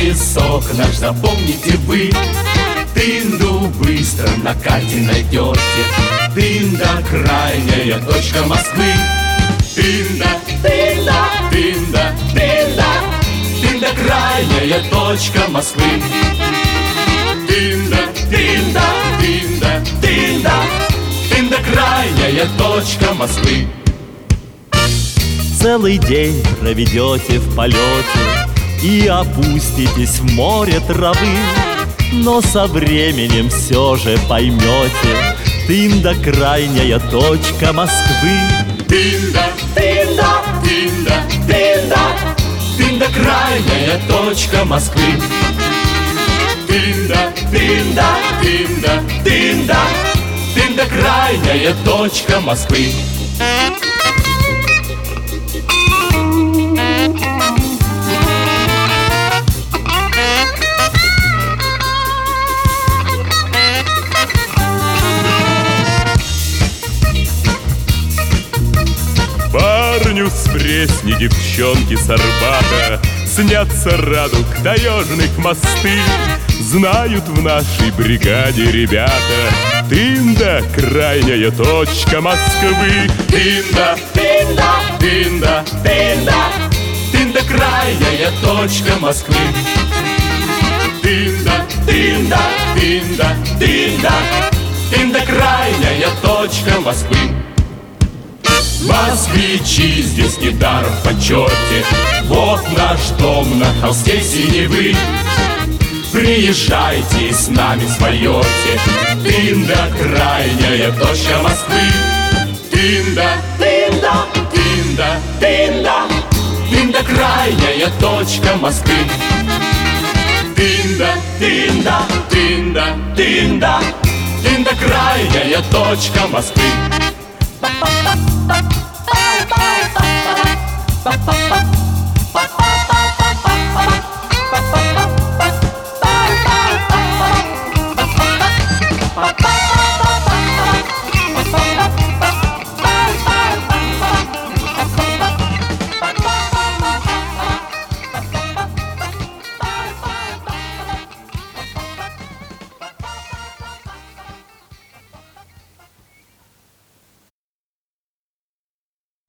адресок наш запомните вы. Тынду быстро на карте найдете. Тында крайняя точка Москвы. Тында, Тында, Тында, Тында. Тында крайняя точка Москвы. Тында, Тында, Тында, Тында. Тында крайняя точка Москвы. Целый день проведете в полете и опуститесь в море травы, но со временем все же поймете: Тында крайняя точка Москвы. Тында, Тында, Тында, Тында. Тында крайняя точка Москвы. Тында, Тында, Тында, Тында. Тында крайняя точка Москвы. Парню с Пресни, девчонки с Арбата снятся радуг таежных мосты. Знают в нашей бригаде ребята: Тында крайняя точка Москвы. Тында, Тында, Тында, Тында. Тында крайняя точка Москвы. Тында, Тында, Тында, Тында. Тында крайняя точка Москвы. Москвичи здесь недаром в почете. Вот наш дом на холсте синевы. Приезжайте и с нами споете. Тында крайняя точка Москвы. Тында, Тында, Тында, Тында. Тында крайняя точка Москвы. Тында, Тында, Тында, Тында. Тында крайняя точка Москвы. Ba ba ba ba ba ba ba ba ba ba ba.